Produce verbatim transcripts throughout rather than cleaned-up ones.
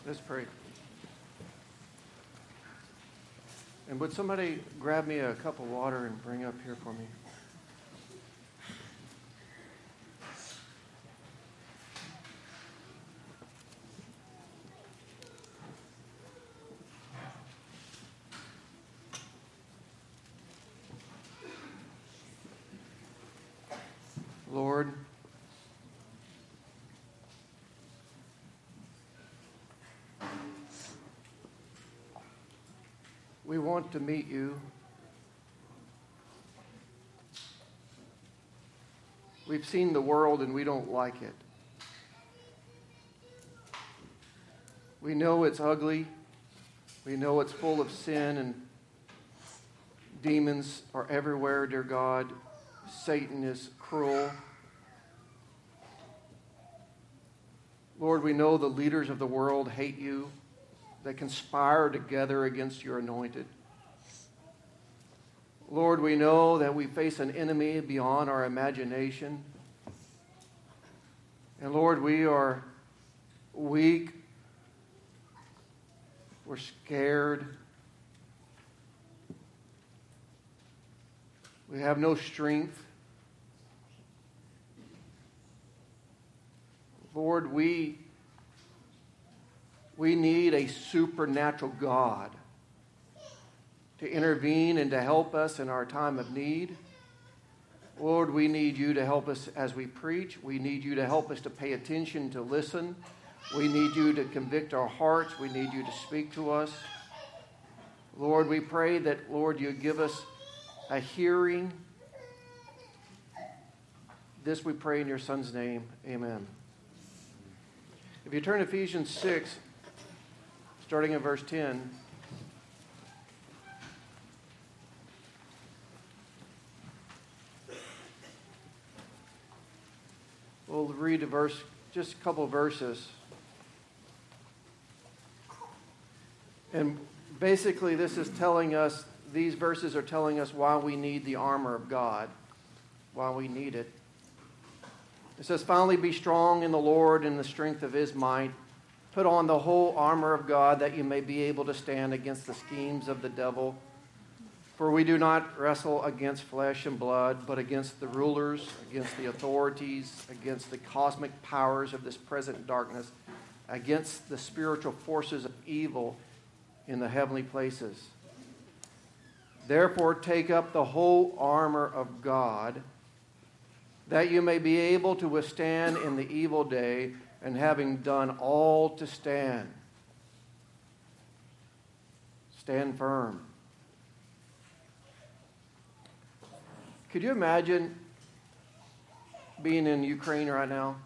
Let's pray. And would somebody grab me a cup of water and bring up here for me? Lord, we want to meet you. We've seen the world and we don't like it. We know it's ugly. We know it's full of sin and demons are everywhere, dear God. Satan is cruel. Lord, we know the leaders of the world hate you. They conspire together against your anointed. Lord, we know that we face an enemy beyond our imagination. And Lord, we are weak. We're scared. We have no strength. Lord, we, we need a supernatural God to intervene and to help us in our time of need. Lord, we need you to help us as we preach. We need you to help us to pay attention, to listen. We need you to convict our hearts. We need you to speak to us. Lord, we pray that, Lord, you give us a hearing. This we pray in your Son's name. Amen. If you turn to Ephesians six, starting at verse ten, we'll read a verse, just a couple of verses. And basically this is telling us, these verses are telling us why we need the armor of God, why we need it. It says, finally be strong in the Lord and the strength of his might. Put on the whole armor of God that you may be able to stand against the schemes of the devil. For we do not wrestle against flesh and blood, but against the rulers, against the authorities, against the cosmic powers of this present darkness, against the spiritual forces of evil in the heavenly places. Therefore take up the whole armor of God, that you may be able to withstand in the evil day, and having done all to stand. Stand firm. Could you imagine being in Ukraine right now?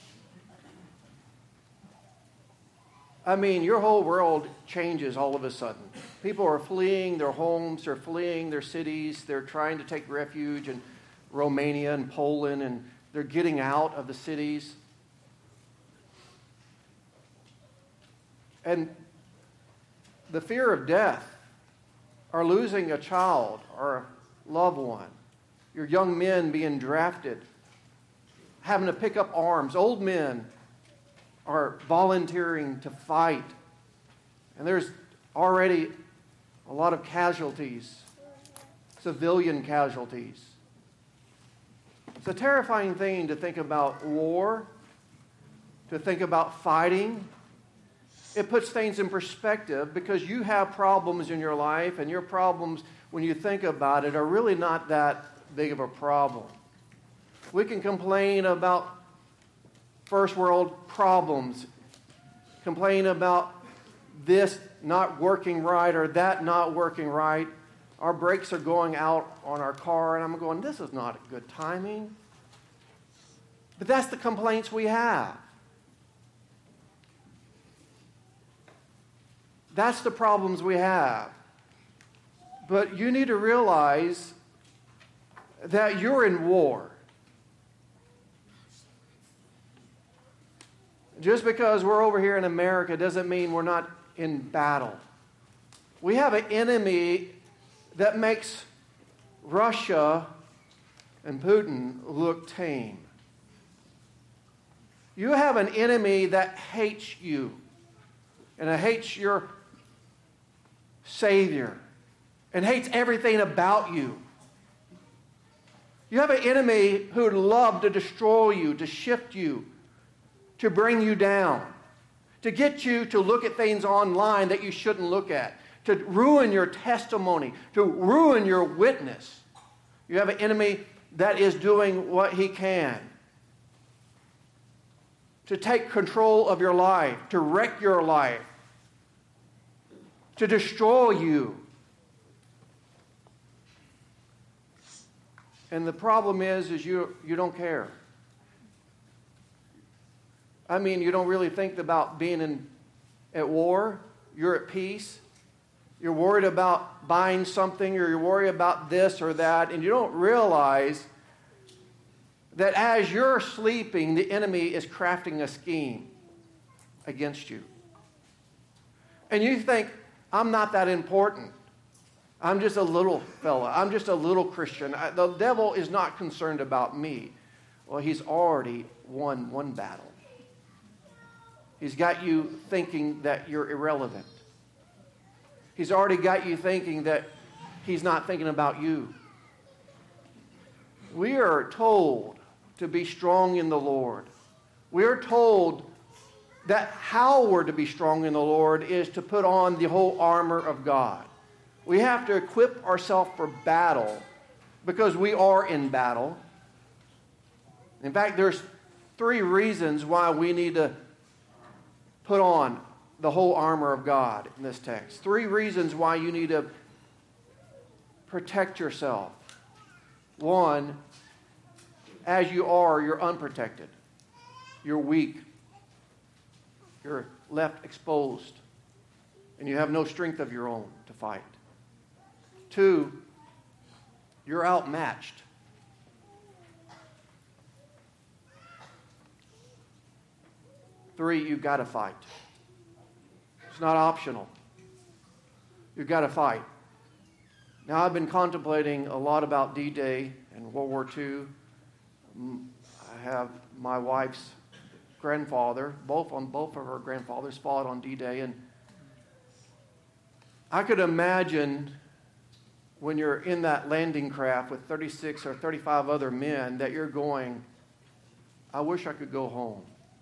I mean, your whole world changes all of a sudden. People are fleeing their homes, they're fleeing their cities, they're trying to take refuge in Romania and Poland, and they're getting out of the cities. And the fear of death, or losing a child or a loved one, your young men being drafted, having to pick up arms, old men are volunteering to fight. And there's already a lot of casualties, civilian casualties. It's a terrifying thing to think about war, to think about fighting. It puts things in perspective because you have problems in your life, and your problems, when you think about it, are really not that big of a problem. We can complain about first world problems, complain about this not working right or that not working right. Our brakes are going out on our car, and I'm going, this is not good timing. But that's the complaints we have. That's the problems we have. But you need to realize that you're in war. Just because we're over here in America doesn't mean we're not in battle. We have an enemy that makes Russia and Putin look tame. You have an enemy that hates you. and it hates your Savior and hates everything about you. You have an enemy who would love to destroy you, to shift you, to bring you down, to get you to look at things online that you shouldn't look at, to ruin your testimony, to ruin your witness. You have an enemy that is doing what he can to take control of your life, to wreck your life, to destroy you. And the problem is, is you, you don't care. I mean, you don't really think about being in, at war. You're at peace. You're worried about buying something, or you're worried about this or that, and you don't realize that as you're sleeping, the enemy is crafting a scheme against you. And you think, I'm not that important. I'm just a little fella. I'm just a little Christian. I, the devil is not concerned about me. Well, he's already won one battle. He's got you thinking that you're irrelevant. He's already got you thinking that he's not thinking about you. We are told to be strong in the Lord. We are told that how we're to be strong in the Lord is to put on the whole armor of God. We have to equip ourselves for battle because we are in battle. In fact, there's three reasons why we need to put on the whole armor of God in this text. Three reasons why you need to protect yourself. One, as you are, you're unprotected. You're weak. You're left exposed. And you have no strength of your own to fight. Two, you're outmatched. Three, you've got to fight. It's not optional. You've got to fight. Now, I've been contemplating a lot about D-Day and World War Two. I have my wife's grandfather, both on both of her grandfathers fought on D-Day, and I could imagine when you're in that landing craft with thirty-six or thirty-five other men that you're going, I wish I could go home.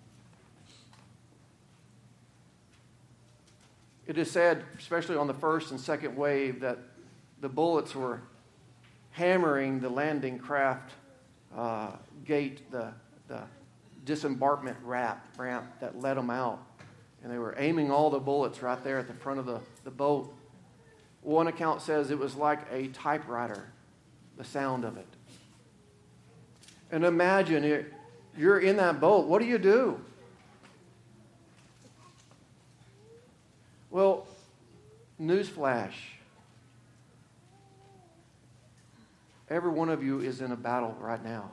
It is said, especially on the first and second wave, that the bullets were hammering the landing craft uh, gate, the, the disembarkment ramp, ramp that let them out. And they were aiming all the bullets right there at the front of the, the boat. One account says it was like a typewriter, the sound of it. And imagine, it, you're in that boat. What do you do? Well, newsflash. Every one of you is in a battle right now.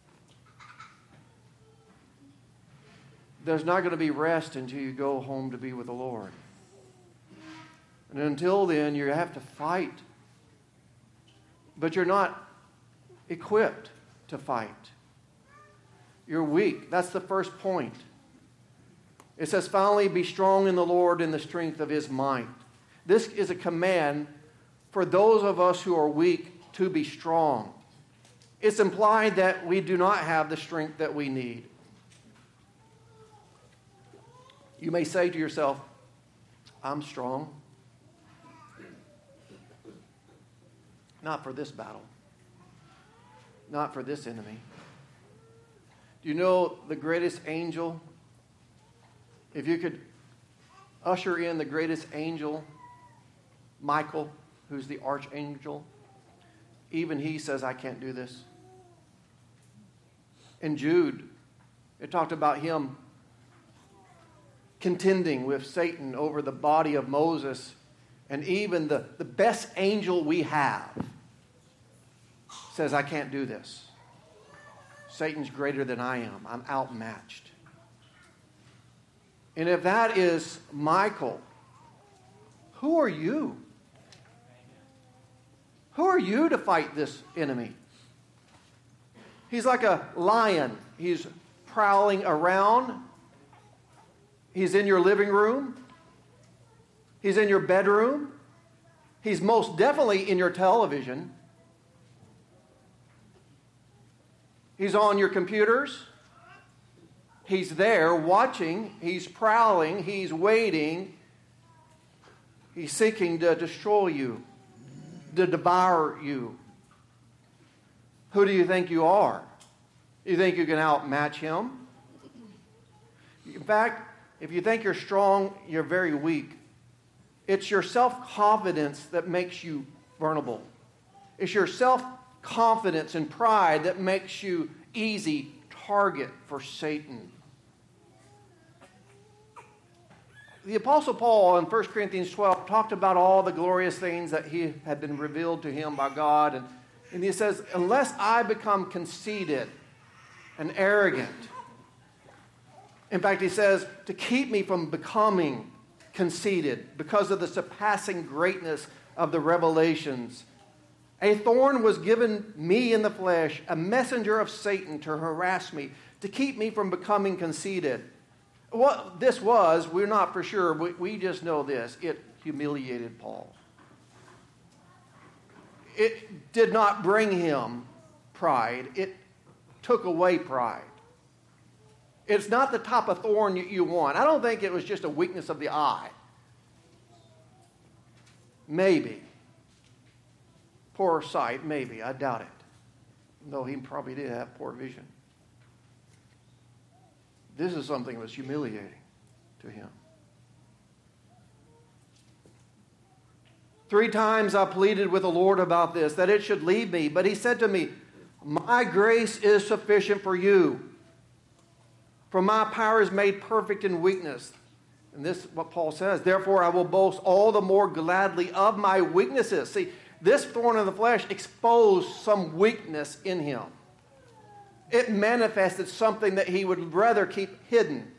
There's not going to be rest until you go home to be with the Lord. And until then, you have to fight. But you're not equipped to fight. You're weak. That's the first point. It says, finally, be strong in the Lord in the strength of his might. This is a command for those of us who are weak to be strong. It's implied that we do not have the strength that we need. You may say to yourself, I'm strong. Not for this battle. Not for this enemy. Do you know the greatest angel? If you could usher in the greatest angel, Michael, who's the archangel, even he says, I can't do this. In Jude, it talked about him contending with Satan over the body of Moses, and even the, the best angel we have says, I can't do this. Satan's greater than I am. I'm outmatched. And if that is Michael, who are you? Who are you to fight this enemy? He's like a lion. He's prowling around. He's in your living room. He's in your bedroom. He's most definitely in your television. He's on your computers. He's there watching. He's prowling. He's waiting. He's seeking to destroy you, to devour you. Who do you think you are? You think you can outmatch him? In fact, if you think you're strong, you're very weak. It's your self-confidence that makes you vulnerable. It's your self-confidence and pride that makes you easy target for Satan. The Apostle Paul in First Corinthians twelve talked about all the glorious things that he had been revealed to him by God. And, and he says, unless I become conceited and arrogant. In fact, he says, to keep me from becoming conceited because of the surpassing greatness of the revelations. A thorn was given me in the flesh, a messenger of Satan to harass me, to keep me from becoming conceited. What this was, we're not for sure. We, we just know this. It humiliated Paul. It did not bring him pride. It took away pride. It's not the type of thorn you, you want. I don't think it was just a weakness of the eye. Maybe. Poor sight, maybe. I doubt it. Though he probably did have poor vision. This is something that was humiliating to him. Three times I pleaded with the Lord about this, that it should leave me. But he said to me, my grace is sufficient for you. For my power is made perfect in weakness. And this is what Paul says. Therefore, I will boast all the more gladly of my weaknesses. See, this thorn of the flesh exposed some weakness in him. It manifested something that he would rather keep hidden.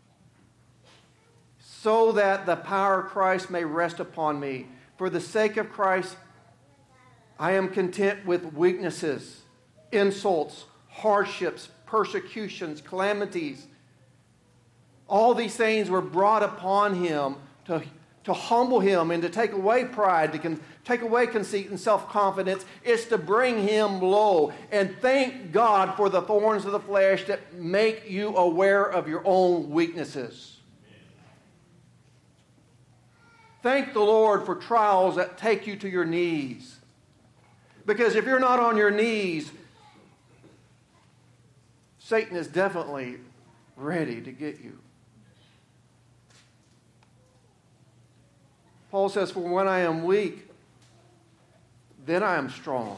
So that the power of Christ may rest upon me. For the sake of Christ, I am content with weaknesses, insults, hardships, persecutions, calamities. All these things were brought upon him to, to humble him and to take away pride, to con, take away conceit and self-confidence. It's to bring him low. And thank God for the thorns of the flesh that make you aware of your own weaknesses. Thank the Lord for trials that take you to your knees. Because if you're not on your knees, Satan is definitely ready to get you. Paul says, for when I am weak, then I am strong.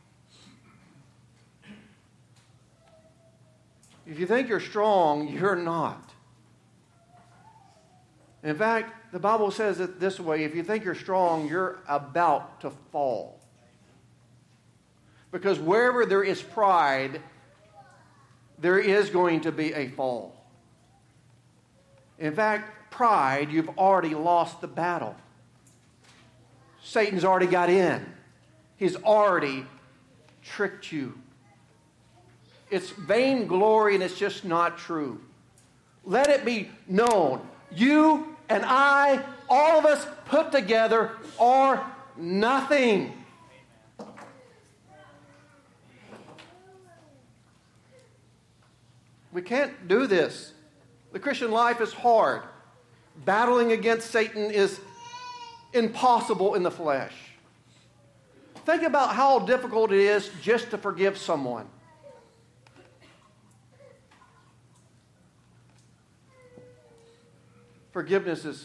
If you think you're strong, you're not. In fact, the Bible says it this way, if you think you're strong, you're about to fall. Because wherever there is pride, there is going to be a fall. In fact, pride, you've already lost the battle. Satan's already got in. He's already tricked you. It's vainglory and it's just not true. Let it be known. You and I, all of us put together, are nothing. We can't do this. The Christian life is hard. Battling against Satan is impossible in the flesh. Think about how difficult it is just to forgive someone. Forgiveness is,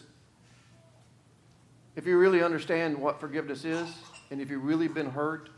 if you really understand what forgiveness is, and if you've really been hurt,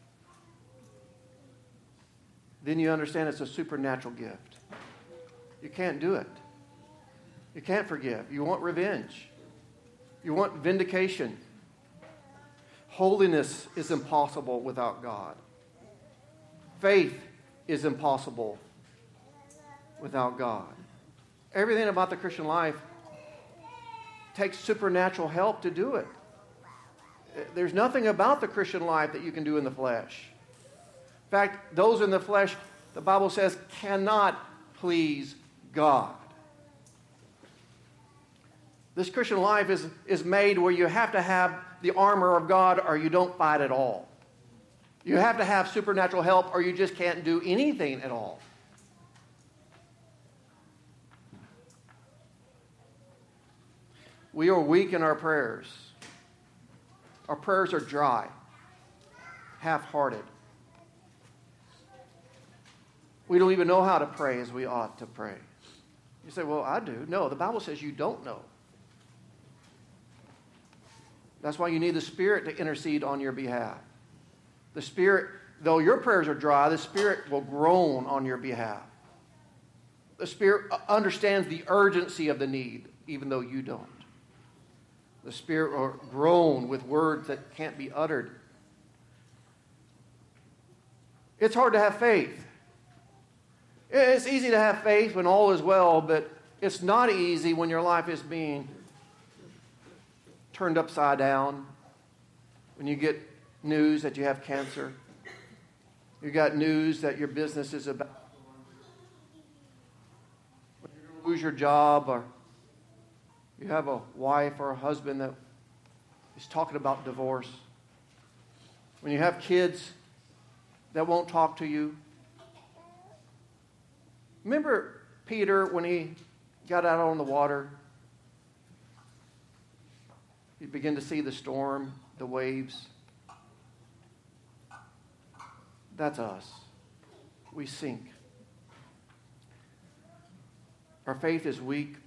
then you understand it's a supernatural gift. You can't do it. You can't forgive. You want revenge. You want vindication. Holiness is impossible without God. Faith is impossible without God. Everything about the Christian life takes supernatural help to do it. There's nothing about the Christian life that you can do in the flesh. In fact, those in the flesh, the Bible says, cannot please God. This Christian life is, is made where you have to have the armor of God or you don't fight at all. You have to have supernatural help or you just can't do anything at all. We are weak in our prayers. Our prayers are dry, half-hearted. We don't even know how to pray as we ought to pray. You say, well, I do. No, the Bible says you don't know. That's why you need the Spirit to intercede on your behalf. The Spirit, though your prayers are dry, the Spirit will groan on your behalf. The Spirit understands the urgency of the need, even though you don't. The Spirit will groan with words that can't be uttered. It's hard to have faith. It's easy to have faith when all is well, but it's not easy when your life is being turned upside down. When you get news that you have cancer. You got news that your business is about. When you're going to lose your job, or you have a wife or a husband that is talking about divorce. When you have kids that won't talk to you. Remember Peter when he got out on the water? He began to see the storm, the waves. That's us. We sink. Our faith is weak.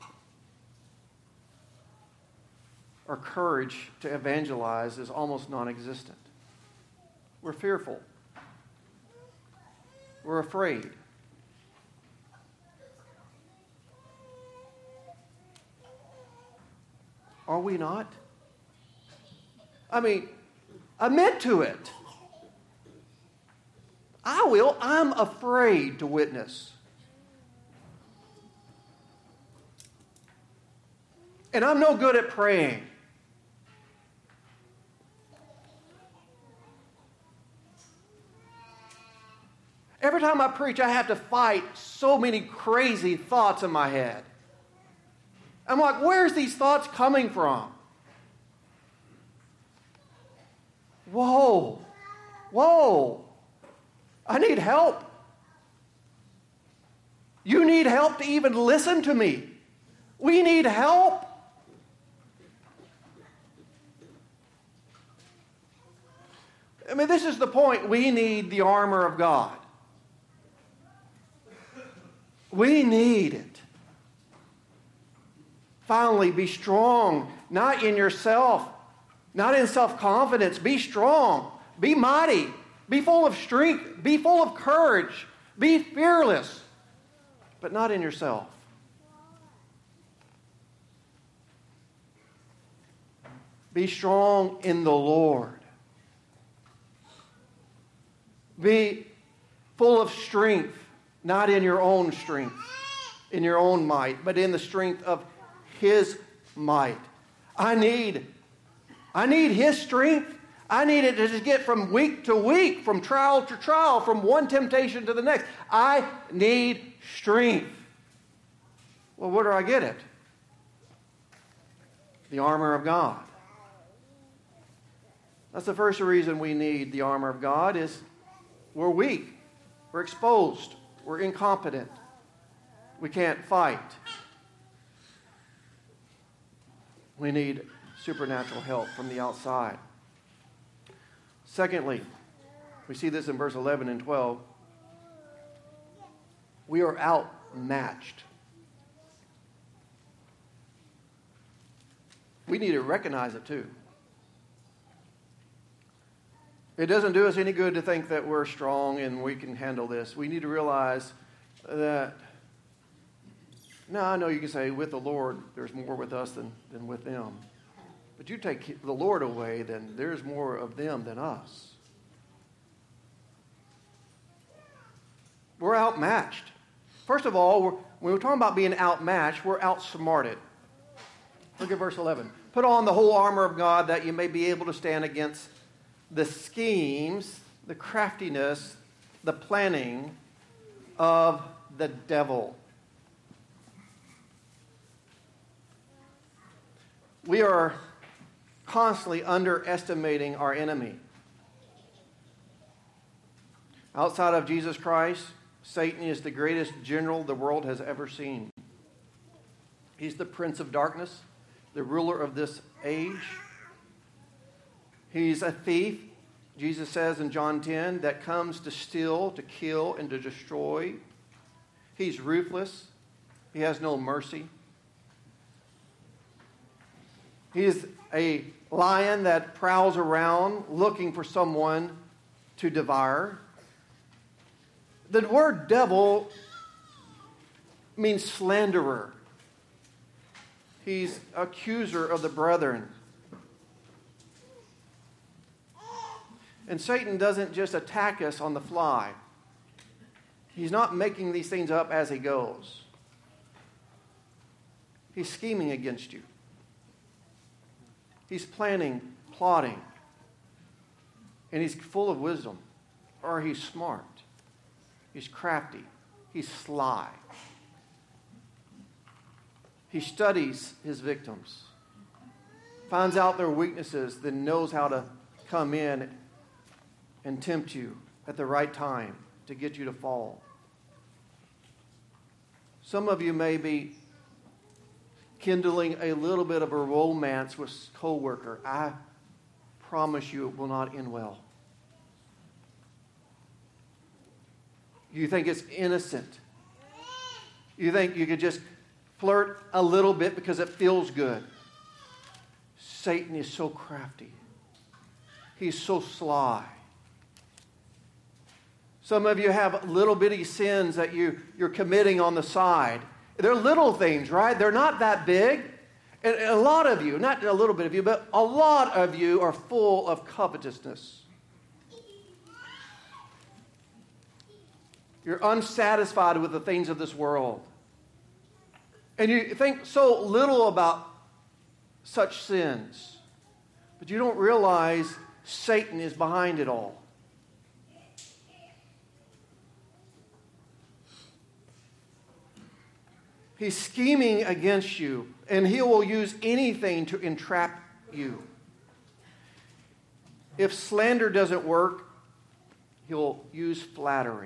Our courage to evangelize is almost non-existent. We're fearful. We're afraid. Are we not? I mean, admit to it. I will. I'm afraid to witness. And I'm no good at praying. Every time I preach, I have to fight so many crazy thoughts in my head. I'm like, where's these thoughts coming from? Whoa. Whoa. I need help. You need help to even listen to me. We need help. I mean, this is the point. We need the armor of God. We need it. Finally, be strong, not in yourself, not in self-confidence. Be strong. Be mighty. Be full of strength. Be full of courage. Be fearless, but not in yourself. Be strong in the Lord. Be full of strength, not in your own strength, in your own might, but in the strength of His might. I need, I need His strength. I need it to just get from week to week, from trial to trial, from one temptation to the next. I need strength. Well, where do I get it? The armor of God. That's the first reason we need the armor of God is we're weak. We're exposed. We're incompetent. We can't fight. We need supernatural help from the outside. Secondly, we see this in verse eleven and twelve. We are outmatched. We need to recognize it too. It doesn't do us any good to think that we're strong and we can handle this. We need to realize that, now I know you can say with the Lord, there's more with us than, than with them. But you take the Lord away, then there's more of them than us. We're outmatched. First of all, we're, when we're talking about being outmatched, we're outsmarted. Look at verse eleven. Put on the whole armor of God that you may be able to stand against the schemes, the craftiness, the planning of the devil. We are constantly underestimating our enemy. Outside of Jesus Christ, Satan is the greatest general the world has ever seen. He's the prince of darkness, the ruler of this age. He's a thief, Jesus says in John ten, that comes to steal, to kill, and to destroy. He's ruthless. He has no mercy. He is a lion that prowls around looking for someone to devour. The word devil means slanderer. He's accuser of the brethren. And Satan doesn't just attack us on the fly. He's not making these things up as he goes. He's scheming against you. He's planning, plotting. And he's full of wisdom. Or he's smart. He's crafty. He's sly. He studies his victims. Finds out their weaknesses, then knows how to come in and tempt you at the right time to get you to fall. Some of you may be kindling a little bit of a romance with a coworker. I promise you it will not end well. You think it's innocent. You think you could just flirt a little bit because it feels good. Satan is so crafty. He's so sly. Some of you have little bitty sins that you, you're committing on the side. They're little things, right? They're not that big. And a lot of you, not a little bit of you, but a lot of you are full of covetousness. You're unsatisfied with the things of this world. And you think so little about such sins. But you don't realize Satan is behind it all. He's scheming against you, and he will use anything to entrap you. If slander doesn't work, he'll use flattery.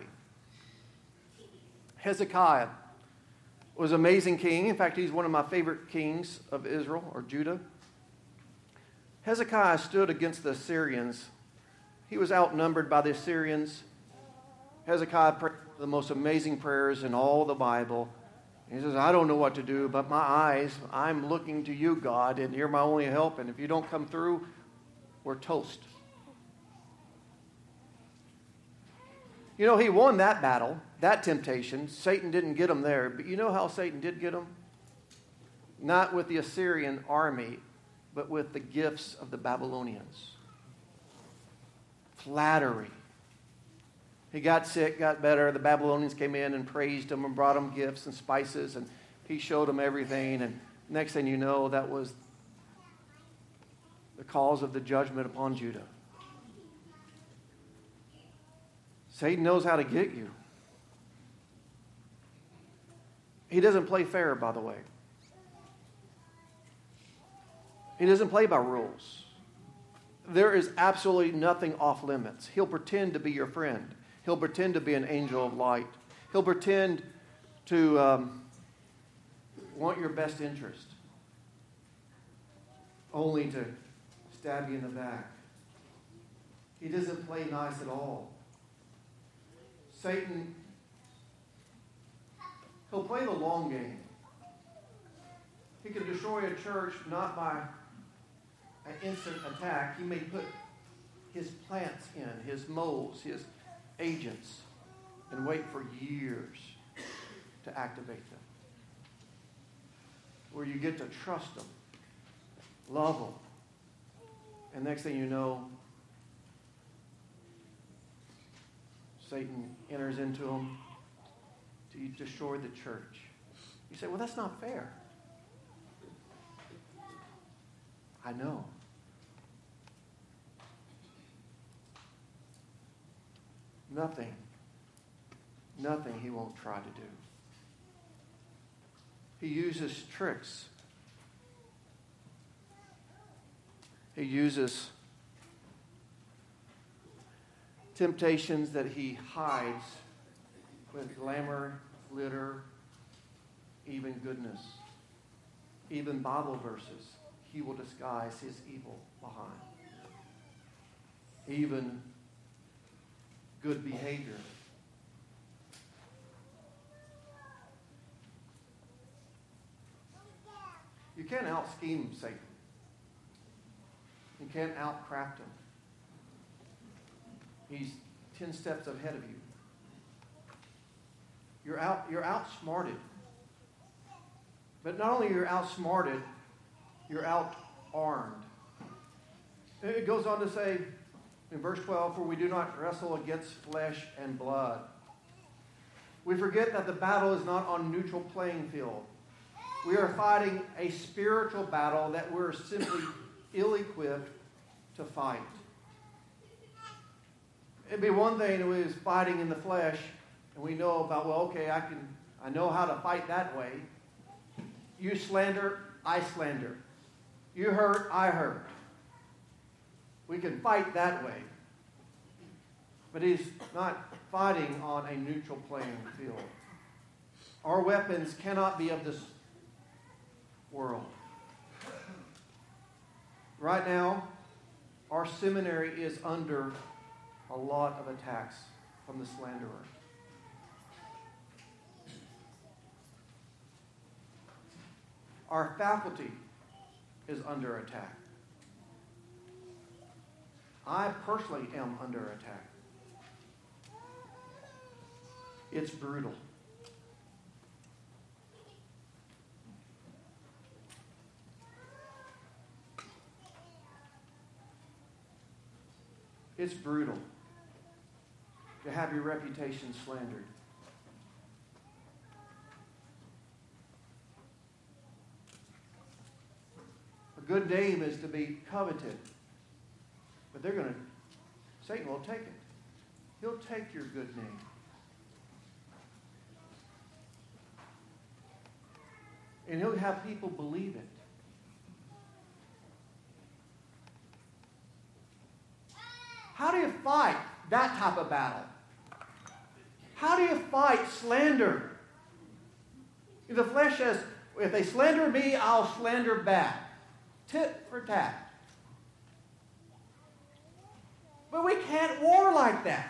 Hezekiah was an amazing king. In fact, he's one of my favorite kings of Israel or Judah. Hezekiah stood against the Assyrians. He was outnumbered by the Assyrians. Hezekiah prayed the most amazing prayers in all the Bible. He says, I don't know what to do, but my eyes, I'm looking to you, God, and you're my only help. And if you don't come through, we're toast. You know, he won that battle, that temptation. Satan didn't get him there. But you know how Satan did get him? Not with the Assyrian army, but with the gifts of the Babylonians. Flattery. He got sick, got better. The Babylonians came in and praised him and brought him gifts and spices, and he showed them everything. And next thing you know, that was the cause of the judgment upon Judah. Satan knows how to get you. He doesn't play fair, by the way. He doesn't play by rules. There is absolutely nothing off limits. He'll pretend to be your friend. He'll pretend to be an angel of light. He'll pretend to um, want your best interest, only to stab you in the back. He doesn't play nice at all. Satan, he'll play the long game. He can destroy a church not by an instant attack. He may put his plants in, his moles, his agents, and wait for years to activate them. Where you get to trust them, love them, and next thing you know, Satan enters into them to destroy the church. You say, well, that's not fair. I know. Nothing, nothing he won't try to do. He uses tricks. He uses temptations that he hides with glamour, glitter, even goodness. Even Bible verses, he will disguise his evil behind. Even good behavior. You can't out-scheme Satan. You can't out-craft him. He's ten steps ahead of you. You're out, you're outsmarted. But not only you're outsmarted, you're out-armed. It goes on to say in verse twelve, for we do not wrestle against flesh and blood. We forget that the battle is not on neutral playing field. We are fighting a spiritual battle that we're simply ill-equipped to fight. It'd be one thing if we was fighting in the flesh, and we know about, well, okay, I can, I know how to fight that way. You slander, I slander. You hurt, I hurt. We can fight that way. But he's not fighting on a neutral playing field. Our weapons cannot be of this world. Right now, our seminary is under a lot of attacks from the slanderer. Our faculty is under attack. I personally am under attack. It's brutal. It's brutal to have your reputation slandered. A good name is to be coveted. But they're going to, Satan will take it. He'll take your good name. And he'll have people believe it. How do you fight that type of battle? How do you fight slander? The flesh says, if they slander me, I'll slander back. Tit for tat. But we can't war like that.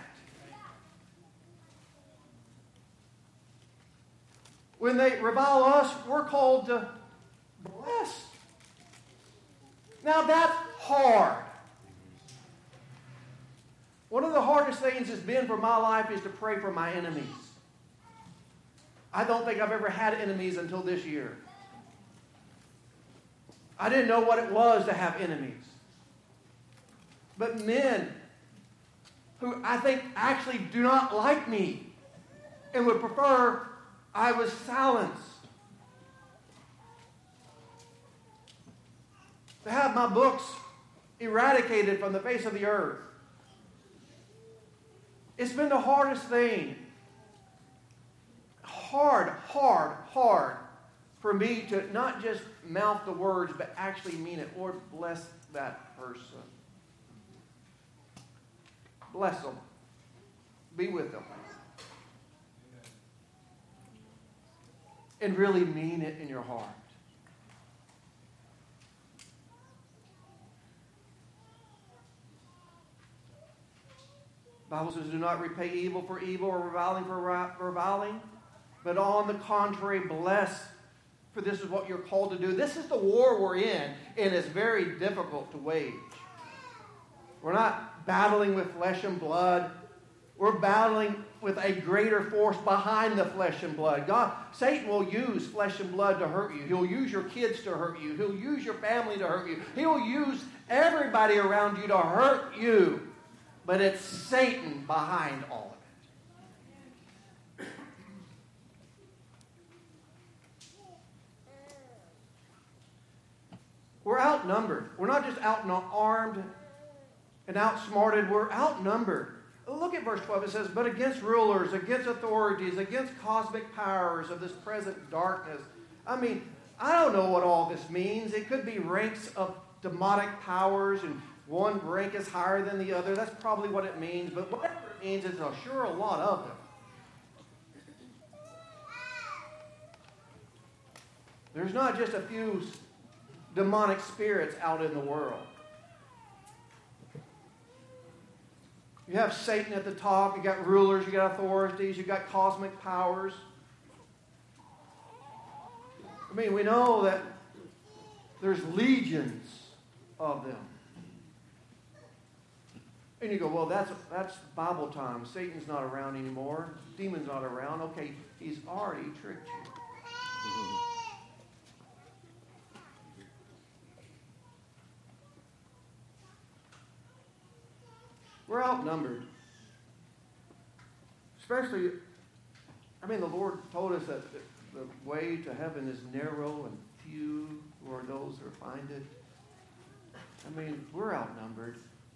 When they revile us, we're called to bless. Now that's hard. One of the hardest things has been for my life is to pray for my enemies. I don't think I've ever had enemies until this year. I didn't know what it was to have enemies. But men who I think actually do not like me and would prefer I was silenced. To have my books eradicated from the face of the earth. It's been the hardest thing. Hard, hard, hard for me to not just mouth the words, but actually mean it. Lord, bless that person. Bless them. Be with them. And really mean it in your heart. The Bible says, do not repay evil for evil or reviling for reviling, but on the contrary, bless, for this is what you're called to do. This is the war we're in, and it's very difficult to wage. We're not battling with flesh and blood. We're battling with a greater force behind the flesh and blood. God, Satan will use flesh and blood to hurt you. He'll use your kids to hurt you. He'll use your family to hurt you. He'll use everybody around you to hurt you. But it's Satan behind all of it. We're outnumbered. We're not just out-armed and outsmarted. We're outnumbered. Look at verse twelve. It says, but against rulers, against authorities, against cosmic powers of this present darkness. I mean, I don't know what all this means. It could be ranks of demonic powers and one rank is higher than the other. That's probably what it means. But whatever it means, it's a sure a lot of them. There's not just a few demonic spirits out in the world. You have Satan at the top. You got rulers. You got authorities. You got cosmic powers. I mean, we know that there's legions of them. And you go, well, that's that's Bible time. Satan's not around anymore. Demon's not around. Okay, he's already tricked you. We're outnumbered. Especially, I mean, the Lord told us that the way to heaven is narrow and few who are those who find it. I mean, we're outnumbered.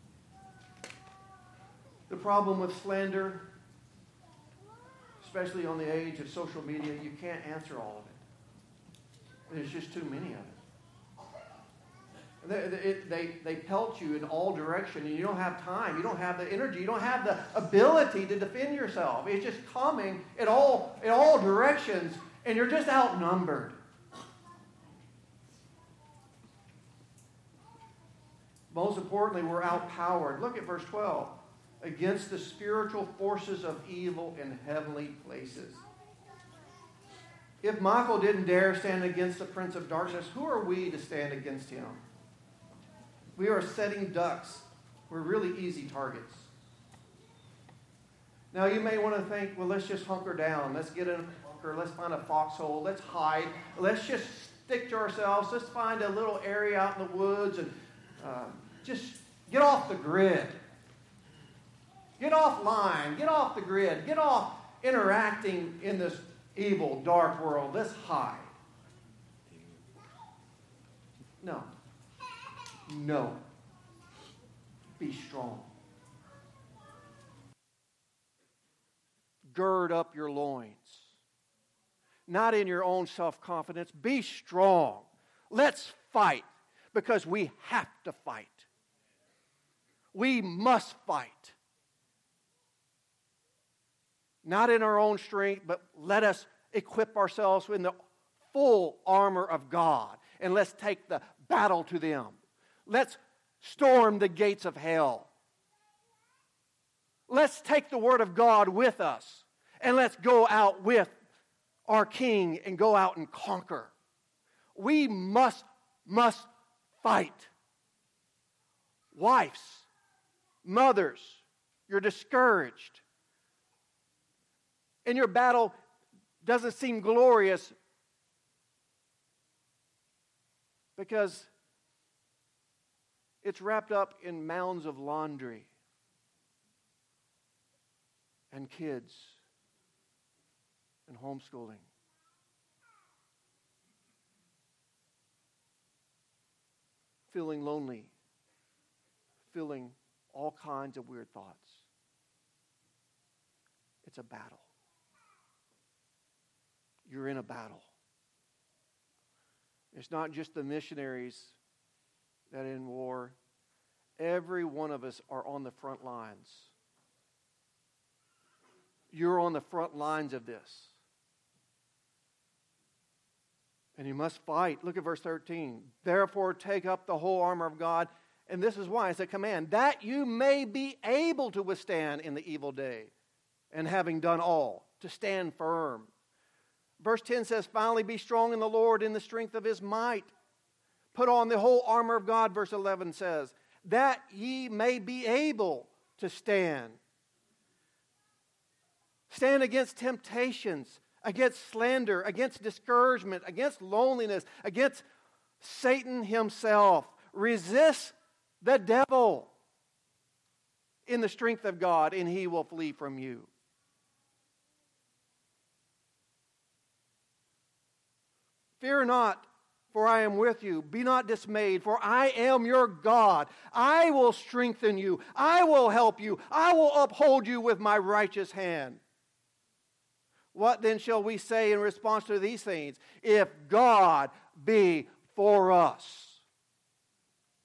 The problem with slander, especially on the age of social media, you can't answer all of it. There's just too many of it. They, they, they pelt you in all directions, and you don't have time. You don't have the energy. You don't have the ability to defend yourself. It's just coming in all, in all directions, and you're just outnumbered. Most importantly, we're outpowered. Look at verse twelve. Against the spiritual forces of evil in heavenly places. If Michael didn't dare stand against the prince of darkness, who are we to stand against him? We are setting ducks. We're really easy targets. Now, you may want to think, well, let's just hunker down. Let's get in a bunker. Let's find a foxhole. Let's hide. Let's just stick to ourselves. Let's find a little area out in the woods and uh, just get off the grid. Get offline. Get off the grid. Get off interacting in this evil, dark world. Let's hide. No. No. Be strong. Gird up your loins. Not in your own self-confidence. Be strong. Let's fight because we have to fight. We must fight. Not in our own strength, but let us equip ourselves in the full armor of God. And let's take the battle to them. Let's storm the gates of hell. Let's take the Word of God with us. And let's go out with our King and go out and conquer. We must, must fight. Wives, mothers, you're discouraged. And your battle doesn't seem glorious because it's wrapped up in mounds of laundry and kids and homeschooling. Feeling lonely, feeling all kinds of weird thoughts. It's a battle. You're in a battle. It's not just the missionaries that are in war. Every one of us are on the front lines. You're on the front lines of this. And you must fight. Look at verse thirteen. Therefore take up the whole armor of God. And this is why it's a command. That you may be able to withstand in the evil day. And having done all, to stand firm. Verse ten says, finally be strong in the Lord in the strength of His might. Put on the whole armor of God, verse eleven says, that ye may be able to stand. Stand against temptations, against slander, against discouragement, against loneliness, against Satan himself. Resist the devil in the strength of God, and he will flee from you. Fear not, for I am with you. Be not dismayed, for I am your God. I will strengthen you. I will help you. I will uphold you with my righteous hand. What then shall we say in response to these things? If God be for us,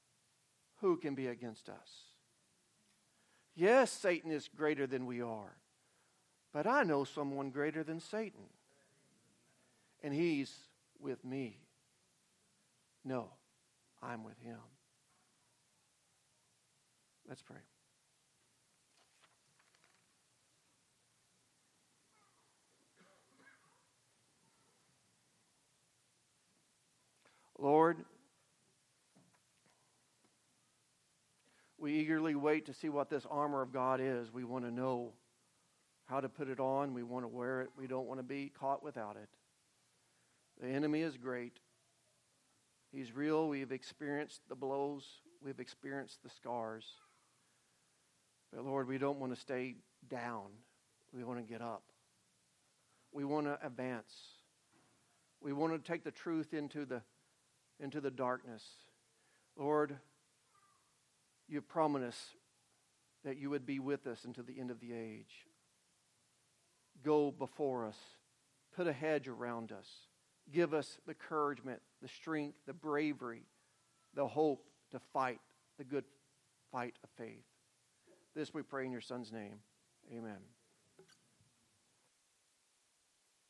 who can be against us? Yes, Satan is greater than we are. But I know someone greater than Satan. And he's with me. No, I'm with him. Let's pray. Lord, we eagerly wait to see what this armor of God is. We want to know how to put it on. We want to wear it. We don't want to be caught without it. The enemy is great. He's real. We've experienced the blows. We've experienced the scars. But Lord, we don't want to stay down. We want to get up. We want to advance. We want to take the truth into the into the darkness. Lord, you have promised us that you would be with us until the end of the age. Go before us. Put a hedge around us. Give us the encouragement, the strength, the bravery, the hope to fight the good fight of faith. This we pray in your Son's name. Amen.